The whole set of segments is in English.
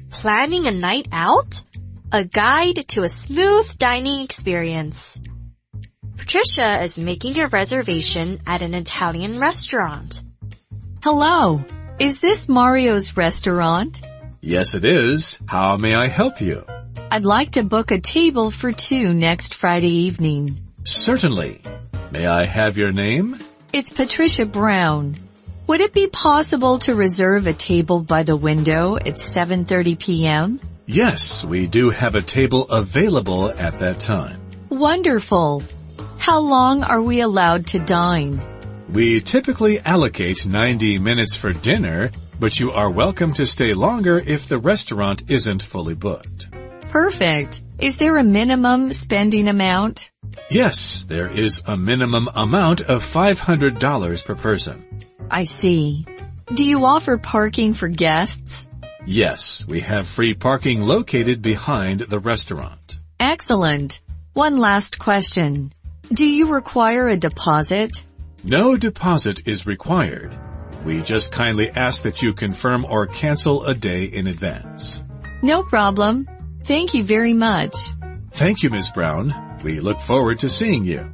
Planning a night out? A guide to a smooth dining experience. Patricia is making a reservation at an Italian restaurant. Hello, is this Mario's restaurant? Yes, it is. How may I help you? I'd like to book a table for 2 next Friday evening. Certainly. May I have your name? It's Patricia Brown. Would it be possible to reserve a table by the window at 7:30 p.m.? Yes, we do have a table available at that time. Wonderful. How long are we allowed to dine? We typically allocate 90 minutes for dinner, but you are welcome to stay longer if the restaurant isn't fully booked. Perfect. Is there a minimum spending amount? Yes, there is a minimum amount of $500 per person. I see. Do you offer parking for guests? Yes, we have free parking located behind the restaurant. Excellent. One last question. Do you require a deposit? No deposit is required. We just kindly ask that you confirm or cancel a day in advance. No problem. Thank you very much. Thank you, Ms. Brown. We look forward to seeing you.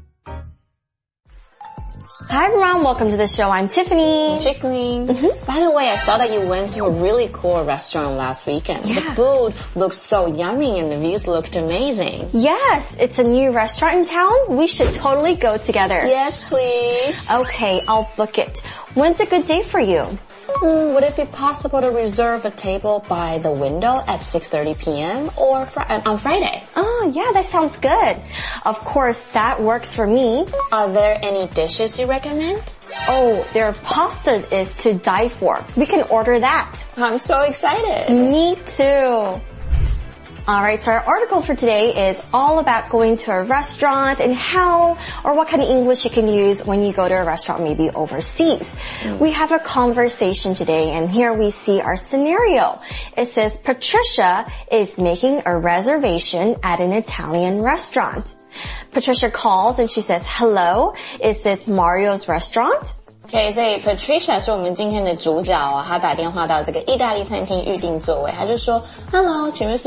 Hi everyone, welcome to the show. I'm Tiffany. Jacqueline. By the way, I saw that you went to a really cool restaurant last weekend. Yeah. The food looked so yummy and the views looked amazing. Yes, it's a new restaurant in town. We should totally go together. Yes, please. Okay, I'll book it. When's a good day for you? Would it be possible to reserve a table by the window at 6:30 p.m. or on Friday? Oh, yeah, that sounds good. Of course, that works for me. Are there any dishes you recommend? Oh, their pasta is to die for. We can order that. I'm so excited. Me too. Alright, so our article for today is all about going to a restaurant and how or what kind of English you can use when you go to a restaurant maybe overseas. We have a conversation today and here we see our scenario. It says Patricia is making a reservation at an Italian restaurant. Patricia calls and she says, "Hello, is this Mario's restaurant?" OK， 所以 Patricia 是我们今天的主角哦，她打电话到这个意大利餐厅预定座位，她就说 Hello， 请问是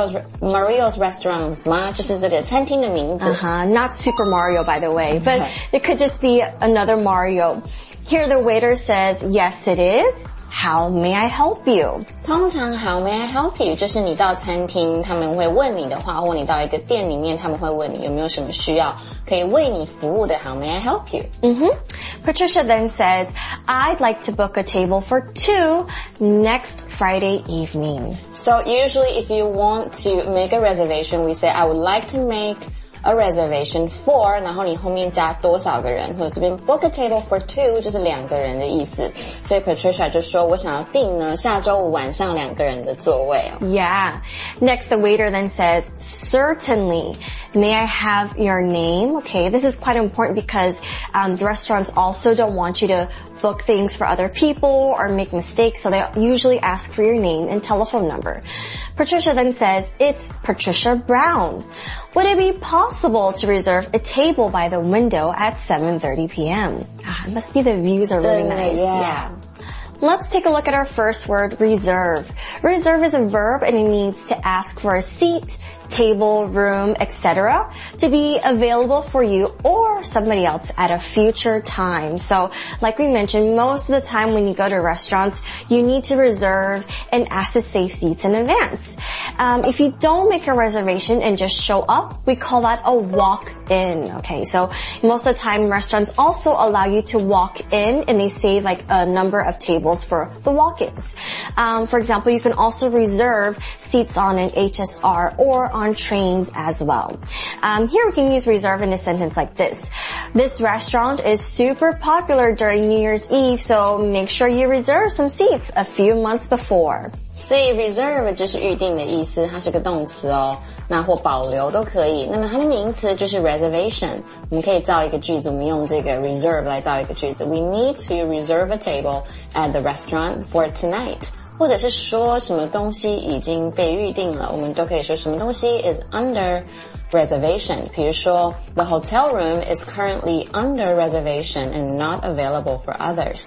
Mario's Restaurants 吗？就是这个餐厅的名字。 Not Super Mario, by the way, but it could just be another Mario. Here the waiter says, "Yes, it is. How may I help you?" 通常 How may I help you 就是你到餐厅他们会问你的话，或你到一个店里面他们会问你有没有什么需要可以为你服务的 How may I help you? Patricia then says, "I'd like to book a table for 2 next Friday evening." So usually if you want to make a reservation, we say I would like to make a reservation for, 然后你后面加多少个人，或者这边 book a table for 2就是2个人的意思。所以 Patricia 就说我想要订呢下周五晚上2个人的座位哦。 Yeah. Next, the waiter then says, "Certainly. May I have your name?" Okay, this is quite important because the restaurants also don't want you to book things for other people or make mistakes, so they usually ask for your name and telephone number. Patricia then says, "It's Patricia Brown. Would it be possible to reserve a table by the window at 7:30 p.m.?" It must be the views are really nice. Yeah. Let's take a look at our first word, reserve. Reserve is a verb and it means to ask for a seat, table, room, etc. to be available for you or somebody else at a future time. So, like we mentioned, most of the time when you go to restaurants, you need to reserve and ask to save seats in advance. If you don't make a reservation and just show up, we call that a walk-in. Okay, so most of the time restaurants also allow you to walk in and they save like a number of tables for the walk-ins. For example, you can also reserve seats on an HSR or on trains as well. Here we can use reserve in a sentence like this. This restaurant is super popular during New Year's Eve, so make sure you reserve some seats a few months before. 所以 reserve 就是预定的意思，它是个动词哦，那或保留都可以。那么它的名词就是 reservation。我们可以造一个句子，我们用这个 reserve 来造一个句子。We need to reserve a table at the restaurant for tonight。或者是说什么东西已经被预定了，我们都可以说什么东西 is under reservation。比如说 The hotel room is currently under reservation and not available for others。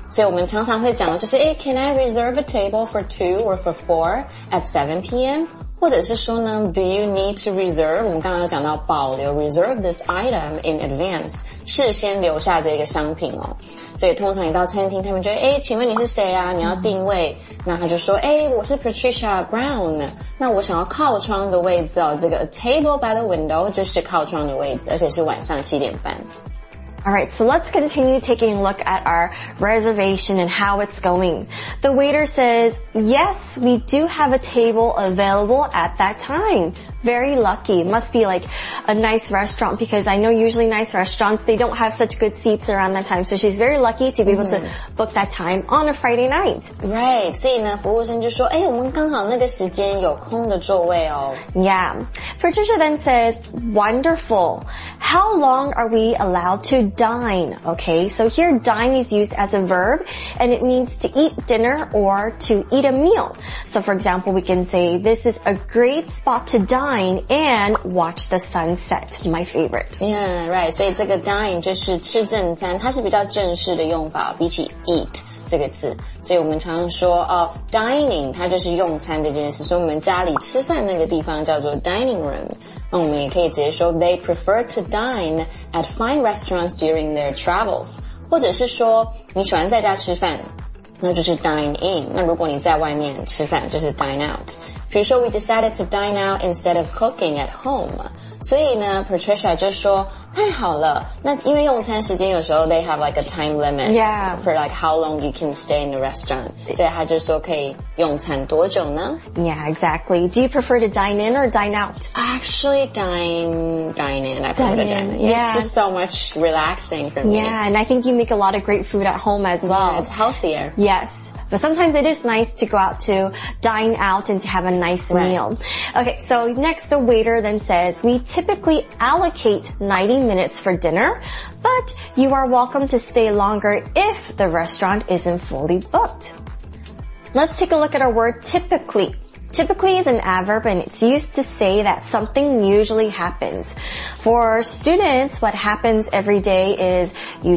所以我们常常会讲的就是 can I reserve a table for 2 or for 4 at 7 p.m.? 或者是说呢 do you need to reserve? 我们刚刚有讲到保留 reserve this item in advance, 事先留下这个商品哦。所以通常一到餐厅他们就会请问你是谁啊？你要定位，那他就说我是 Patricia Brown, 那我想要靠窗的位置哦，这个 a table by the window 就是靠窗的位置，而且是晚上7点半。 Alright, so let's continue taking a look at our reservation and how it's going. The waiter says, yes, we do have a table available at that time. Very lucky. Must be like a nice restaurant because I know usually nice restaurants, they don't have such good seats around that time. So she's very lucky to be able to book that time on a Friday night. Right. 所以呢，服务生就说，我们刚好那个时间有空的座位哦。 Yeah. Patricia then says, wonderful. How long are we allowed to dine? Okay, so here dine is used as a verb and it means to eat dinner or to eat a meal. So for example, we can say this is a great spot to dine and watch the sunset. My favorite. Yeah, right. 所以这个 dine 就是吃正餐，它是比较正式的用法，比起 eat 这个字。所以我们常常说dining 它就是用餐这件事，所以我们家里吃饭那个地方叫做 dining room。那我们也可以直接说 they prefer to dine at fine restaurants during their travels， 或者是说你喜欢在家吃饭，那就是 dine in。那如果你在外面吃饭，就是 dine out。比如说 we decided to dine out instead of cooking at home。所以呢 Patricia 就说太好了，那因为用餐时间有时候 they have like a time limit for like how long you can stay in the restaurant， 所以他就说可以用餐多久呢？ Yeah, exactly. Do you prefer to dine in or dine out? Actually dine in. I prefer to dine in. Yeah. It's just so much relaxing for me. Yeah, and I think you make a lot of great food at home as well. Yeah, it's healthier. Yes. But sometimes it is nice to go out to dine out and to have a nice meal. Okay, so next the waiter then says, we typically allocate 90 minutes for dinner, but you are welcome to stay longer if the restaurant isn't fully booked. Let's take a look at our word typically. Typically is an adverb and it's used to say that something usually happens. For students, what happens every day is you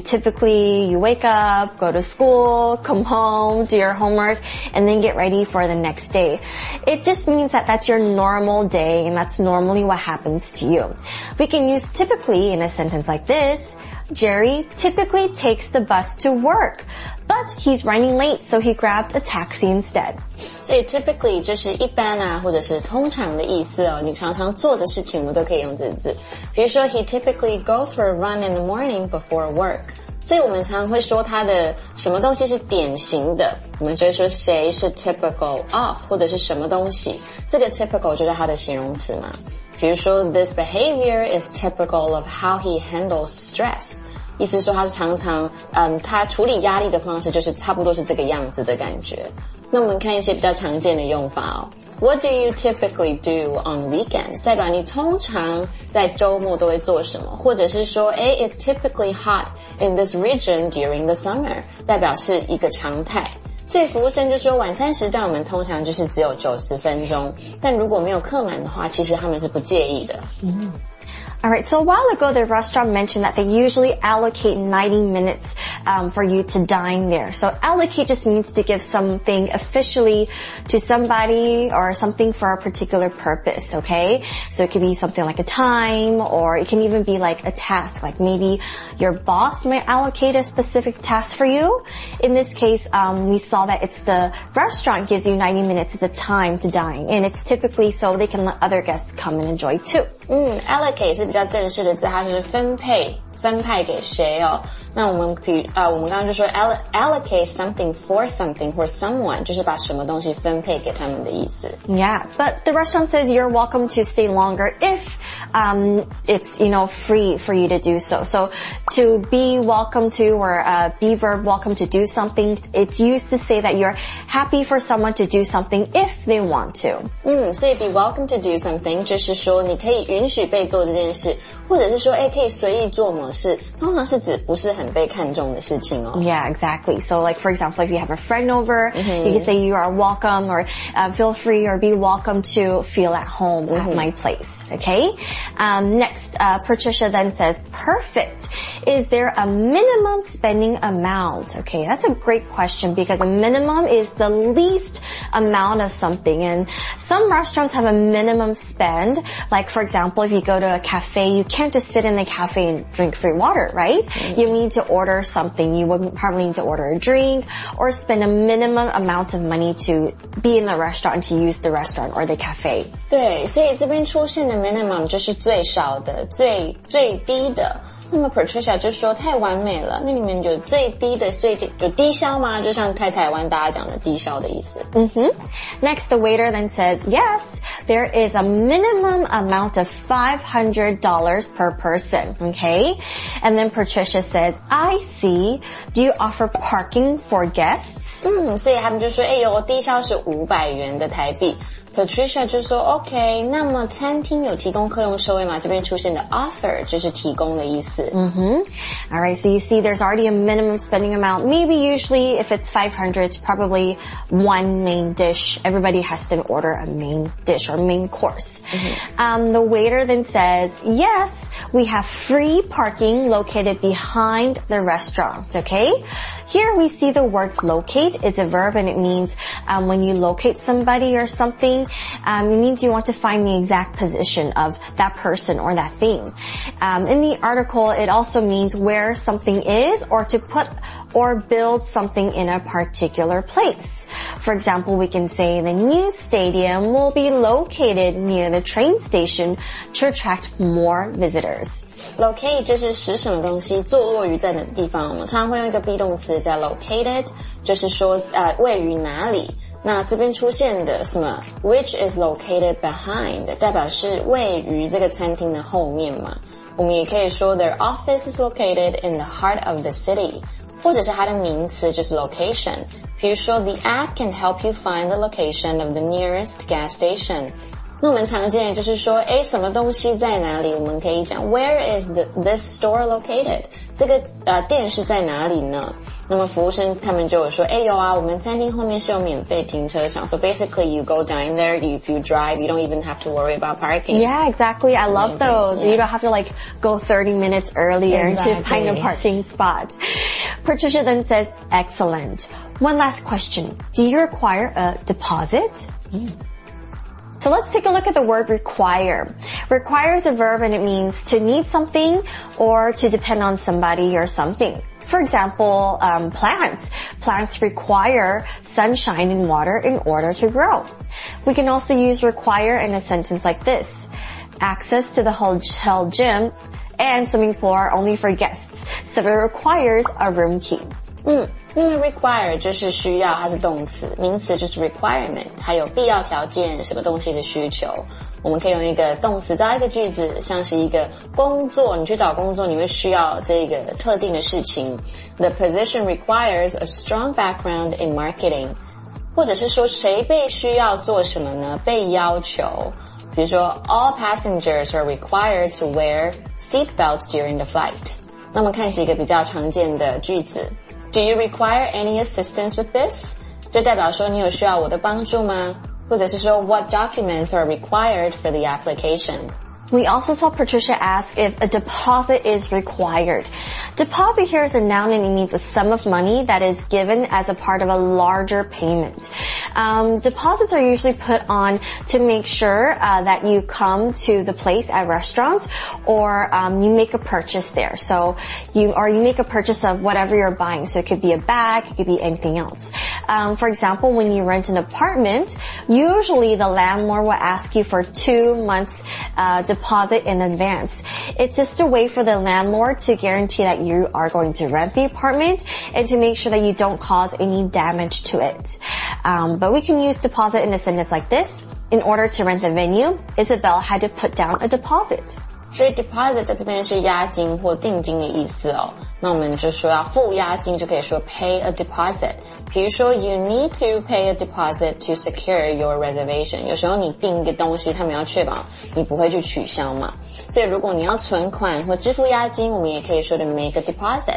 wake up, go to school, come home, do your homework, and then get ready for the next day. It just means that that's your normal day and that's normally what happens to you. We can use typically in a sentence like this. Jerry typically takes the bus to work, but he's running late, so he grabbed a taxi instead. 所以 typically 就是一般啊，或者是通常的意思哦。你常常做的事情，我们都可以用这个字。比如说 he typically goes for a run in the morning before work。所以我们常常会说他的什么东西是典型的，我们就会说谁是 typical of， 或者是什么东西。这个 typical 就是它的形容词嘛。比如说 this behavior is typical of how he handles stress。意思是说他常常他处理压力的方式就是差不多是这个样子的感觉。那我们看一些比较常见的用法哦。What do you typically do on weekends? 代表你通常在周末都会做什么，或者是说it's typically hot in this region during the summer， 代表是一个常态。所以服务生就说晚餐时段我们通常就是只有90分钟，但如果没有客满的话，其实他们是不介意的。 Alright, so a while ago the restaurant mentioned that they usually allocate 90 minutes for you to dine there. So allocate just means to give something officially to somebody or something for a particular purpose, okay? So it could be something like a time or it can even be like a task, like maybe your boss might allocate a specific task for you. In this case, we saw that it's the restaurant gives you 90 minutes as a time to dine and it's typically so they can let other guests come and enjoy too. Allocate 是比较正式的字，它是分派给谁哦。那我们刚刚就说 allocate something for something for someone， 就是把什么东西分配给他们的意思。 Yeah, but the restaurant says you're welcome to stay longer if it's free for you to do so. So to be welcome to or be verb welcome to do something, it's used to say that you're happy for someone to do something if they want to. 所以 be welcome to do something 就是说你可以允许被做这件事，或者是说可以随意做某事，通常是指不是很被看重的事情哦。 Yeah, exactly. So like for example, if you have a friend over, you can say you are welcome or feel free or be welcome to feel at home at my place. Okay? Next, Patricia then says, perfect. Is there a minimum spending amount? Okay, that's a great question because a minimum is the least amount of something. And some restaurants have a minimum spend. Like, for example, if you go to a cafe, you can't just sit in the cafe and drink free water, right? You need to order something. You would probably need to order a drink or spend a minimum amount of money to be in the restaurant, to use the restaurant or the cafe. 对，所以这边出现的 minimum 就是最少的、最低的。那么 Patricia 就说太完美了，那里面有最低的有低消吗？就像台湾大家讲的低消的意思。 Next, the waiter then says, yes, there is a minimum amount of $500 per person. Okay? And then Patricia says, I see. Do you offer parking for guests? 所以他们就说，有低消是500元的台币。Patricia 就说 OK， 那么餐厅有提供客用车位吗？这边出现的 offer 就是提供的意思。 Alright, so you see there's already a minimum spending amount. Maybe usually if it's 500, it's probably one main dish. Everybody has to order a main dish or main course. The waiter then says, yes, we have free parking located behind the restaurant. Okay? Here we see the word locate. It's a verb and it means when you locate somebody or something, it means you want to find the exact position of that person or that thing. In the article, it also means where something is or to put or build something in a particular place. For example, we can say the new stadium will be located near the train station to attract more visitors. Locate 就是使什么东西坐落于在哪个地方，我们常常会用一个 be 动词叫 located， 就是说位于哪里。那这边出现的什么 which is located behind 代表是位于这个餐厅的后面嘛。我们也可以说 their office is located in the heart of the city， 或者是它的名词就是 location。比如说 the app can help you find the location of the nearest gas station。那我们常见的就是说，什么东西在哪里？我们可以讲 Where is this store located？ 这个店是在哪里呢？那么服务生他们就有说，有啊，我们餐厅后面是有免费停车场。So basically, you go down there. If you drive, you don't even have to worry about parking. Yeah, exactly. I love those. Yeah. You don't have to go 30 minutes earlier to find a parking spot. Patricia then says, excellent. One last question. Do you require a deposit? So let's take a look at the word require. Require is a verb and it means to need something or to depend on somebody or something. For example, plants. Plants require sunshine and water in order to grow. We can also use require in a sentence like this. Access to the hotel gym and swimming pool are only for guests, so it requires a room key. 那么 require 就是需要，它是动词，名词就是 requirement， 它有必要条件，什么东西的需求。我们可以用一个动词造一个句子，像是一个工作，你去找工作，你会需要这个特定的事情。The position requires a strong background in marketing， 或者是说谁被需要做什么呢？被要求。比如说 all passengers are required to wear seat belts during the flight。那么看几个比较常见的句子。Do you require any assistance with this? 就代表说你有需要我的帮助吗？或者是说 What documents are required for the application? We also saw Patricia ask if a deposit is required. Deposit here is a noun and it means a sum of money that is given as a part of a larger payment. Deposits are usually put on to make sure that you come to the place at restaurants or you make a purchase there. So you make a purchase of whatever you're buying. So it could be a bag, it could be anything else. For example, when you rent an apartment, usually the landlord will ask you for 2 months deposit in advance. It's just a way for the landlord to guarantee that you are going to rent the apartment and to make sure that you don't cause any damage to it. But we can use deposit in a sentence like this. In order to rent the venue, Isabel had to put down a deposit. 所以 deposit 在这边是押金或定金的意思哦。那我们就说要付押金，就可以说 pay a deposit。比如说 you need to pay a deposit to secure your reservation。有时候你订一个东西，他们要确保你不会去取消嘛。所以如果你要存款或支付押金，我们也可以说的 make a deposit。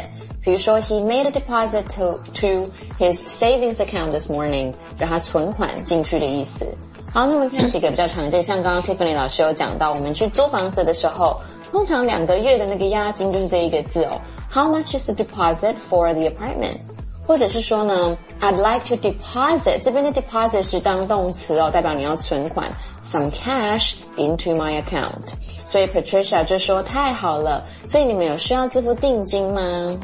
比如说 he made a deposit to his savings account this morning， 让他存款进去的意思。好，那我们看几个比较常见，像刚刚 Tiffany 老师有讲到，我们去租房子的时候，通常2个月的那个押金就是这一个字哦。How much is the deposit for the apartment？ 或者是说呢 I'd like to deposit， 这边的 deposit 是当动词哦，代表你要存款 some cash into my account。 所以 Patricia 就说太好了，所以你们有需要支付定金吗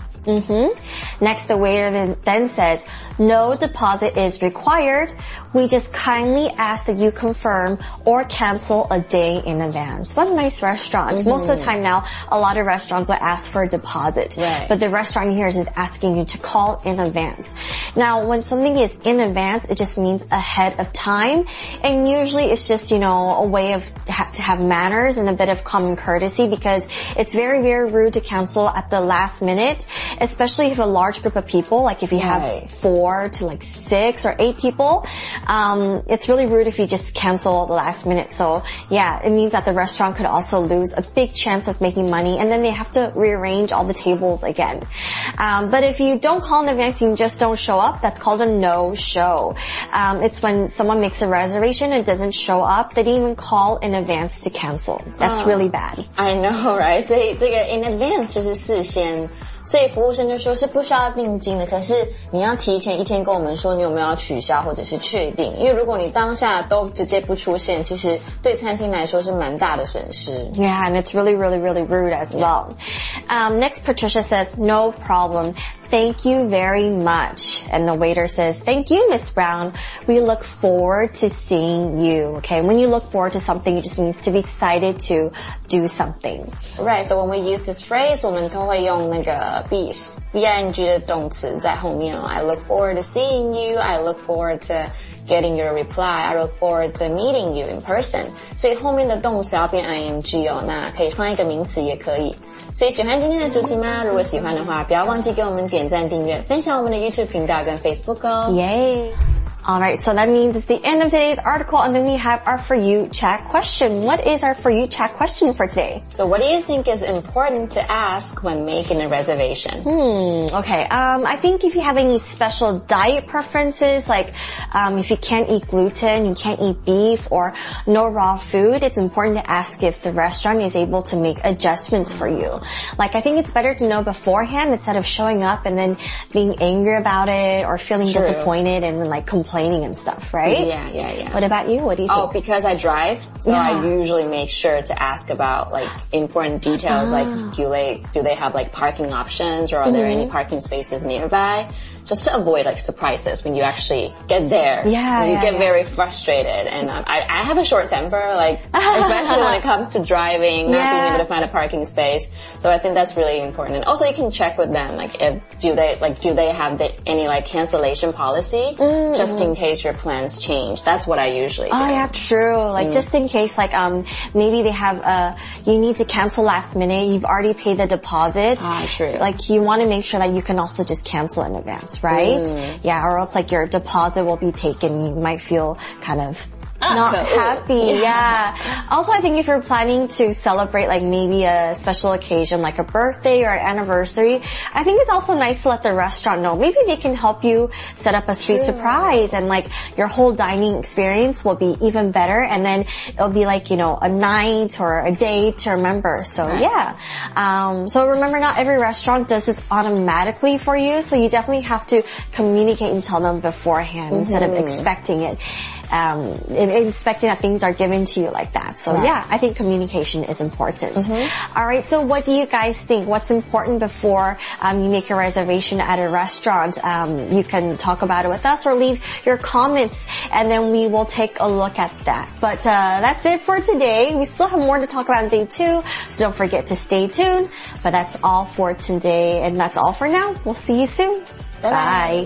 Next, the waiter then says, no deposit is required. We just kindly ask that you confirm or cancel a day in advance. What a nice restaurant. Most of the time now, a lot of restaurants will ask for a deposit. Right. But the restaurant here is asking you to call in advance. Now, when something is in advance, it just means ahead of time. And usually it's just, a way to have manners and a bit of common courtesy, because it's very, very rude to cancel at the last minute. Especially if a large group of people, like if you have 4 to 6 or 8 people, it's really rude if you just cancel at the last minute. So yeah, it means that the restaurant could also lose a big chance of making money, and then they have to rearrange all the tables again. But if you don't call in advance and you just don't show up, that's called a no-show. It's when someone makes a reservation and doesn't show up, they didn't even call in advance to cancel. That's really bad. I know, right? 所以这个 in advance 就是事先。所以服务生就说是不需要定金的，可是你要提前1天跟我们说你有没有要取消或者是确定，因为如果你当下都直接不出现，其实对餐厅来说是蛮大的损失。 Yeah, and it's really, really, really rude as well. Next, Patricia says, no problem. Thank you very much. And the waiter says, thank you, Miss Brown. We look forward to seeing you. Okay, when you look forward to something, it just means to be excited to do something. Right, so when we use this phrase, 我们都会用那个 BING 的动词在后面哦。I look forward to seeing you. I look forward to getting your reply. I look forward to meeting you in person. 所以后面的动词要变 ING 哦，那可以换一个名词也可以。所以喜欢今天的主题吗？如果喜欢的话，不要忘记给我们点赞、订阅、分享我们的 YouTube 频道跟 Facebook 哦。 Yay! Alright, so that means it's the end of today's article, and then we have our For You chat question. What is our For You chat question for today? So what do you think is important to ask when making a reservation? Okay, I think if you have any special diet preferences, like if you can't eat gluten, you can't eat beef, or no raw food, it's important to ask if the restaurant is able to make adjustments for you. Like, I think it's better to know beforehand instead of showing up and then being angry about it or feeling disappointed and then complaining and stuff, right? Yeah. What about you? What do you think? Oh, because I drive, so I usually make sure to ask about important details, like do they have parking options, or are there any parking spaces nearby? Just to avoid surprises when you actually get there. You get very frustrated, and I have a short temper, especially when it comes to driving, not being able to find a parking space. So I think that's really important. And also you can check with them, do they have any cancellation policy, just in case your plans change. That's what I usually do. Oh yeah, true. Just in case, maybe they have, you need to cancel last minute, you've already paid the deposit. True. You want to make sure that you can also just cancel in advance, right? Yeah, or else your deposit will be taken. You might feel kind of not happy. Yeah. Also, I think if you're planning to celebrate maybe a special occasion like a birthday or an anniversary, I think it's also nice to let the restaurant know. Maybe they can help you set up a sweet surprise, and your whole dining experience will be even better, and then it'll be a night or a day to remember. So so remember, not every restaurant does this automatically for you, so you definitely have to communicate and tell them beforehand instead of expecting it. Expecting that things are given to you like that. So I think communication is important. Alright, so what do you guys think? What's important before you make a reservation at a restaurant? You can talk about it with us or leave your comments, and then we will take a look at that. But that's it for today. We still have more to talk about in day 2, so don't forget to stay tuned. But that's all for today, and that's all for now. We'll see you soon. Bye.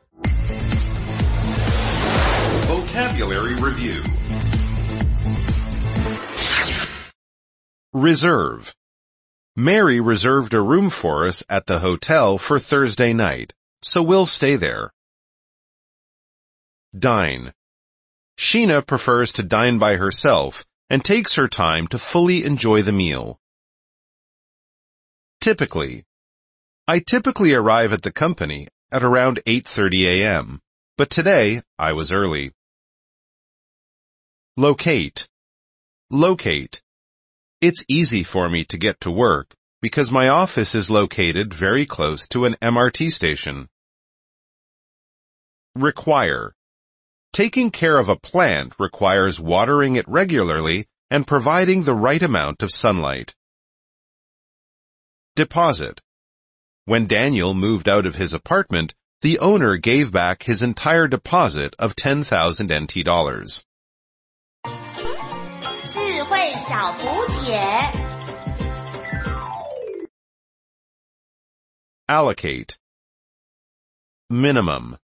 Vocabulary Review. Reserve. Mary reserved a room for us at the hotel for Thursday night, so we'll stay there. Dine. Sheena prefers to dine by herself and takes her time to fully enjoy the meal. Typically. I typically arrive at the company at around 8:30 a.m., but today I was early. Locate. Locate. It's easy for me to get to work because my office is located very close to an MRT station. Require. Taking care of a plant requires watering it regularly and providing the right amount of sunlight. Deposit. When Daniel moved out of his apartment, the owner gave back his entire deposit of 10,000 NT dollars. 智慧小补帖 Allocate. Minimum.